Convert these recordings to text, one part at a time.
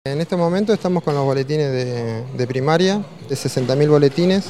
En este momento estamos con los boletines de primaria, de 60.000 boletines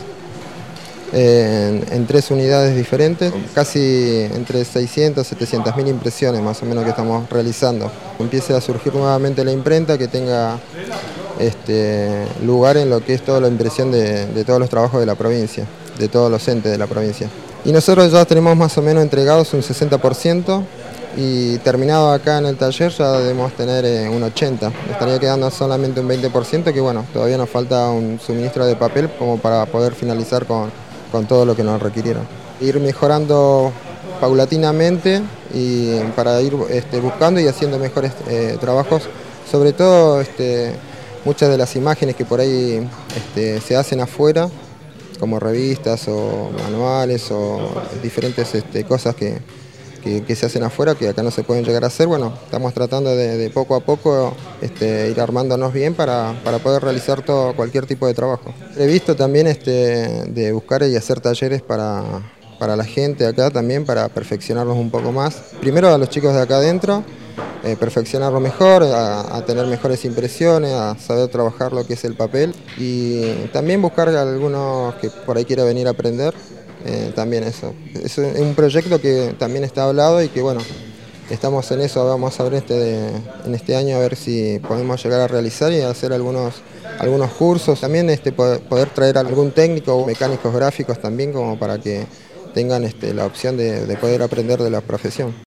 en 3 unidades diferentes, casi entre 600 y 700.000 impresiones más o menos que estamos realizando. Empiece a surgir nuevamente la imprenta, que tenga lugar en lo que es toda la impresión de todos los trabajos de la provincia, de todos los entes de la provincia. Y nosotros ya tenemos más o menos entregados un 60%. Y terminado acá en el taller ya debemos tener un 80%. Estaría quedando solamente un 20%, que bueno, todavía nos falta un suministro de papel como para poder finalizar con todo lo que nos requirieron. Ir mejorando paulatinamente y para ir buscando y haciendo mejores trabajos, sobre todo muchas de las imágenes que por ahí se hacen afuera, como revistas o manuales o diferentes cosas que se hacen afuera, que acá no se pueden llegar a hacer. Bueno, estamos tratando de poco a poco ir armándonos bien para poder realizar cualquier tipo de trabajo. He visto también de buscar y hacer talleres para la gente acá también, para perfeccionarlos un poco más. Primero a los chicos de acá adentro, perfeccionarlo mejor, a tener mejores impresiones, a saber trabajar lo que es el papel, y también buscar a algunos que por ahí quiera venir a aprender. También eso. Es un proyecto que también está hablado y que bueno, estamos en eso. Vamos a ver en este año a ver si podemos llegar a realizar y hacer algunos cursos. También poder traer algún técnico o mecánicos gráficos también, como para que tengan la opción de poder aprender de la profesión.